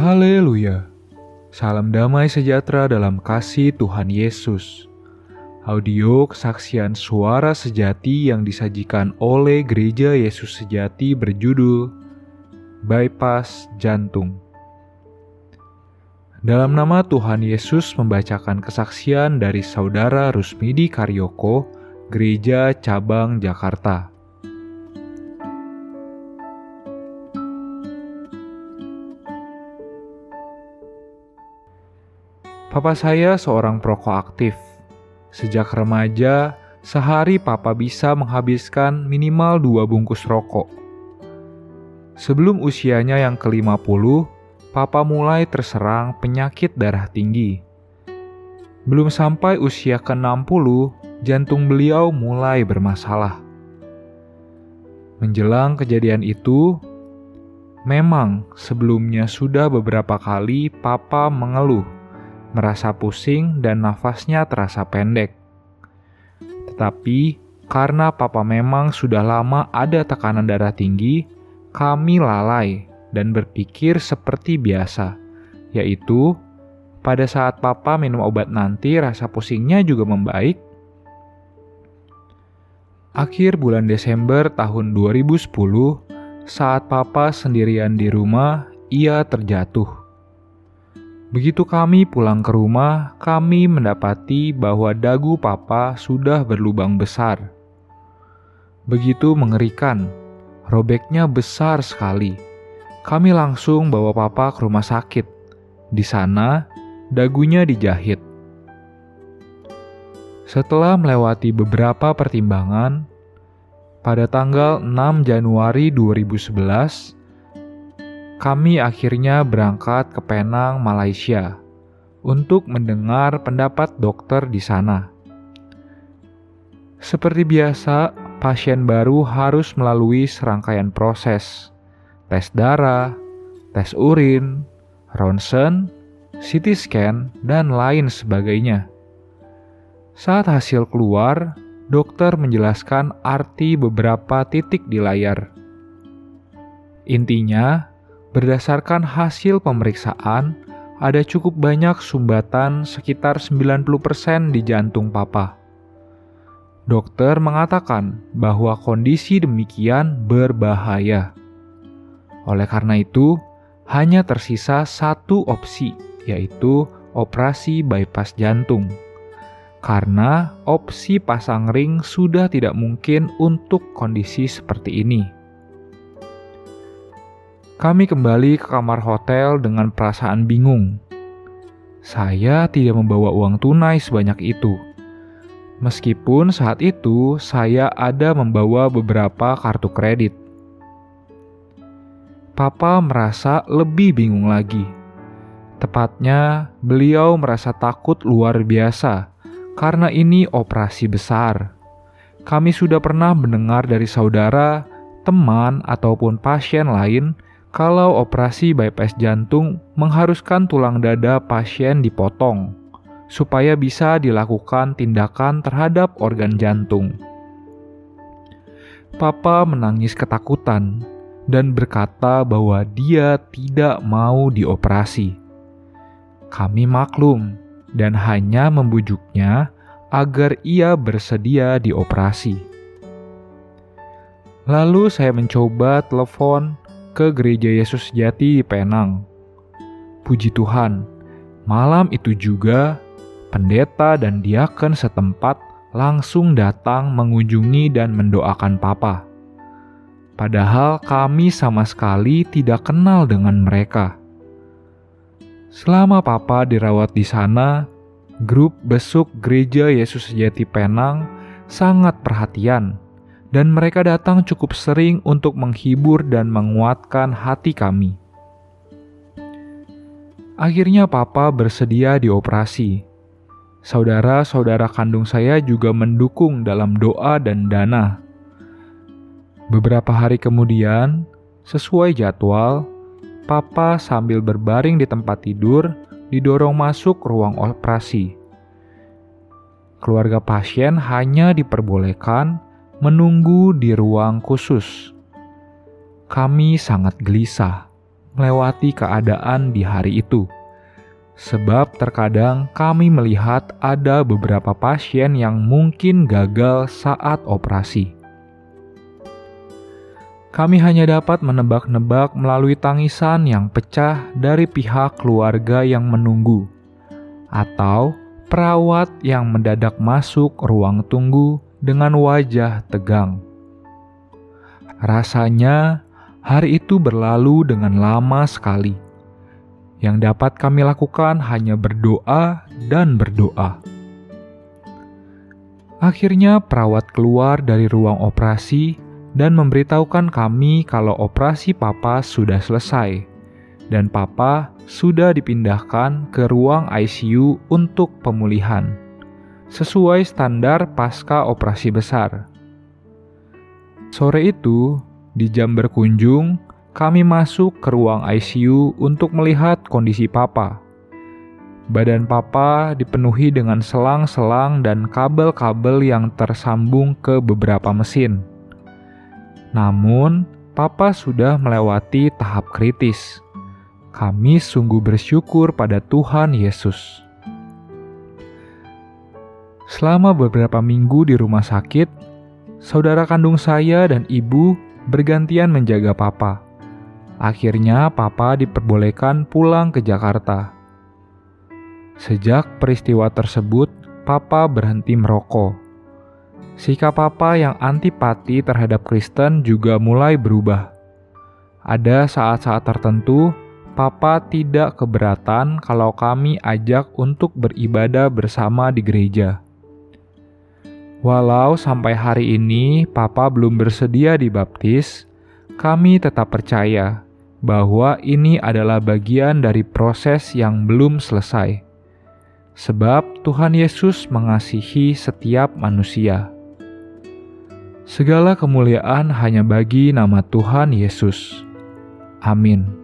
Haleluya! Salam damai sejahtera dalam kasih Tuhan Yesus. Audio kesaksian suara sejati yang disajikan oleh Gereja Yesus Sejati berjudul Bypass Jantung. Dalam nama Tuhan Yesus membacakan kesaksian dari Saudara Rusmidi Karyoko, Gereja Cabang Jakarta. Papa saya seorang perokok aktif. Sejak remaja, sehari Papa bisa menghabiskan minimal 2 bungkus rokok. Sebelum usianya yang ke-50, Papa mulai terserang penyakit darah tinggi. Belum sampai usia ke-60, jantung beliau mulai bermasalah. Menjelang kejadian itu, memang sebelumnya sudah beberapa kali Papa mengeluh, merasa pusing dan nafasnya terasa pendek. Tetapi karena Papa memang sudah lama ada tekanan darah tinggi, kami lalai dan berpikir seperti biasa, yaitu pada saat Papa minum obat nanti rasa pusingnya juga membaik. Akhir bulan Desember tahun 2010, saat Papa sendirian di rumah, ia terjatuh. Begitu kami pulang ke rumah, kami mendapati bahwa dagu Papa sudah berlubang besar. Begitu mengerikan, robeknya besar sekali. Kami langsung bawa Papa ke rumah sakit. Di sana, dagunya dijahit. Setelah melewati beberapa pertimbangan, pada tanggal 6 Januari 2011, kami akhirnya berangkat ke Penang, Malaysia, untuk mendengar pendapat dokter di sana. Seperti biasa, pasien baru harus melalui serangkaian proses: tes darah, tes urin, ronsen, CT scan, dan lain sebagainya. Saat hasil keluar, dokter menjelaskan arti beberapa titik di layar. Intinya, berdasarkan hasil pemeriksaan, ada cukup banyak sumbatan sekitar 90% di jantung Papa. Dokter mengatakan bahwa kondisi demikian berbahaya. Oleh karena itu, hanya tersisa satu opsi, yaitu operasi bypass jantung. Karena opsi pasang ring sudah tidak mungkin untuk kondisi seperti ini. Kami kembali ke kamar hotel dengan perasaan bingung. Saya tidak membawa uang tunai sebanyak itu. Meskipun saat itu saya ada membawa beberapa kartu kredit. Papa merasa lebih bingung lagi. Tepatnya, beliau merasa takut luar biasa karena ini operasi besar. Kami sudah pernah mendengar dari saudara, teman, ataupun pasien lain kalau operasi bypass jantung mengharuskan tulang dada pasien dipotong, supaya bisa dilakukan tindakan terhadap organ jantung. Papa menangis ketakutan dan berkata bahwa dia tidak mau dioperasi. Kami maklum dan hanya membujuknya agar ia bersedia dioperasi. Lalu saya mencoba telepon ke Gereja Yesus Sejati di Penang. Puji Tuhan, malam itu juga pendeta dan diaken setempat langsung datang mengunjungi dan mendoakan Papa. Padahal kami sama sekali tidak kenal dengan mereka. Selama Papa dirawat di sana, grup besuk Gereja Yesus Sejati Penang sangat perhatian, dan mereka datang cukup sering untuk menghibur dan menguatkan hati kami. Akhirnya Papa bersedia dioperasi. Saudara-saudara kandung saya juga mendukung dalam doa dan dana. Beberapa hari kemudian, sesuai jadwal, Papa sambil berbaring di tempat tidur didorong masuk ruang operasi. Keluarga pasien hanya diperbolehkan menunggu di ruang khusus. Kami sangat gelisah, melewati keadaan di hari itu. Sebab terkadang kami melihat ada beberapa pasien yang mungkin gagal saat operasi. Kami hanya dapat menebak-nebak melalui tangisan yang pecah dari pihak keluarga yang menunggu, atau perawat yang mendadak masuk ruang tunggu dengan wajah tegang. Rasanya hari itu berlalu dengan lama sekali. Yang dapat kami lakukan hanya berdoa dan berdoa. Akhirnya perawat keluar dari ruang operasi dan memberitahukan kami kalau operasi Papa sudah selesai dan Papa sudah dipindahkan ke ruang ICU untuk pemulihan, sesuai standar pasca operasi besar. Sore itu, di jam berkunjung, kami masuk ke ruang ICU untuk melihat kondisi Papa. Badan Papa dipenuhi dengan selang-selang dan kabel-kabel yang tersambung ke beberapa mesin. Namun, Papa sudah melewati tahap kritis. Kami sungguh bersyukur pada Tuhan Yesus. Selama beberapa minggu di rumah sakit, saudara kandung saya dan ibu bergantian menjaga Papa. Akhirnya Papa diperbolehkan pulang ke Jakarta. Sejak peristiwa tersebut, Papa berhenti merokok. Sikap Papa yang antipati terhadap Kristen juga mulai berubah. Ada saat-saat tertentu, Papa tidak keberatan kalau kami ajak untuk beribadah bersama di gereja. Walau sampai hari ini Papa belum bersedia dibaptis, kami tetap percaya bahwa ini adalah bagian dari proses yang belum selesai. Sebab Tuhan Yesus mengasihi setiap manusia. Segala kemuliaan hanya bagi nama Tuhan Yesus. Amin.